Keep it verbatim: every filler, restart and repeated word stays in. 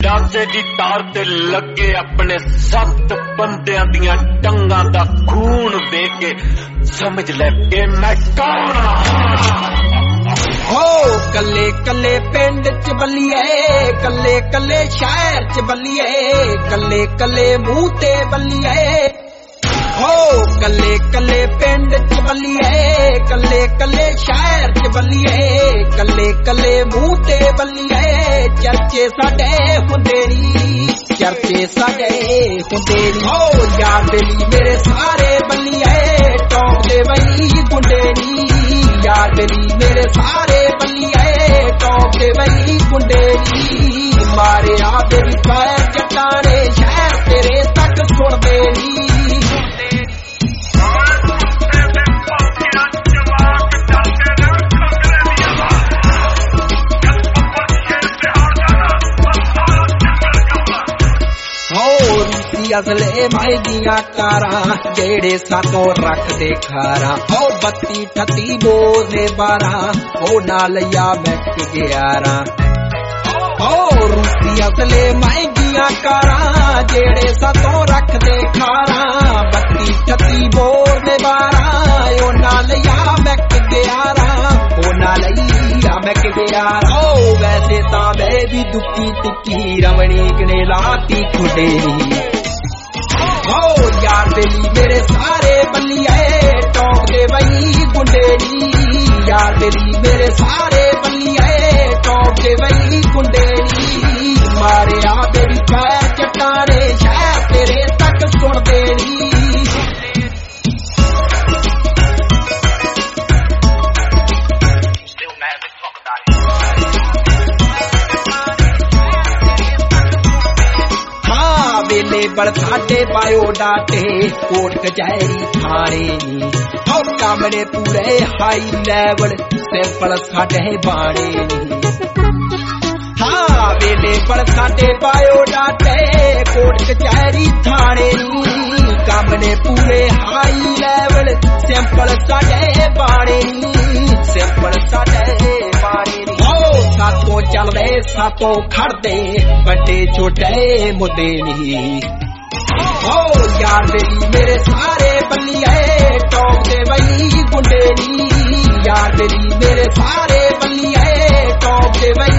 नासे दी तार ते लगे अपने सख्त बंदियां दियां टंगां दा खून देख के समझ ले के मैं कौन हो कल्ले कल्ले पिंड च बल्लिए कल्ले कल्ले शहर च बल्लिए कल्ले कल्ले मुंह ते बल्लिए हो कल्ले कल्ले पिंड च बल्लिए कल्ले कल्ले शहर च बल्लिए कल्ले कल्ले मुंह ते बल्लिए चर्चे साडे हुंदे नी चर्चे साडे हुंदे नी हो यार बेली मेरे सारे बल्लिए टॉप दे वही गुंडे नी यार बेली मेरे सारे बल्लिए टॉप दे वही गुंडे नी मारे आ तेरी पैर चट्टाने शहर तेरे तक सुनदे नी असले माई दिया कारा जेड़े सातों रख दे खारा ओ बत्ती ठती बोले बारा ओ नालिया मैक ग्यारा ओ रूसी असले माई दिया कारा जेड़े सातों रख दे खारा बत्ती ठती बोले बारा ओ नालिया मैक ग्यारा ओ नालिया मैक ग्यारा ओ वैसे ता मैं भी दुखी टिक्की रमणीक ने लाती खुडेरी हो यार बेली मेरे सारे बल्लिए टॉप दे वही गुंडे नी यार बेली मेरे सारे बल्लिए टॉप दे वही गुंडे नी मारे आ तेरी पैर चट्टाने शहर तेरे तक सुनदे नी बड़ साडे बायोडाटे कोर्ट कचहरी थाने नी हो कामने पूरे हाई लेवल सैंपल साडे बाणे नी हाँ वेले बड़ साडे बायोडाटे कोर्ट कचहरी थाने नी कामने पूरे हाई लेवल सैंपल साडे बाणे नी सैंपल साडे बाणे नी हो सातों चलदे सातों खड़दे बड़े छोटे मुद्दे नी हो यार बेली मेरे सारे बल्लिए टॉप दे वही गुंडे नी यार बेली मेरे सारे बल्लिए टॉप दे वही